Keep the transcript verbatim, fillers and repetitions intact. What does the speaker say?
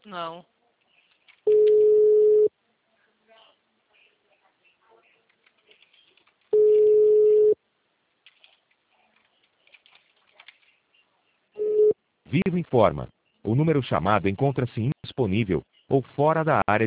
Não. Vivo informa. O número chamado encontra-se indisponível ou fora da área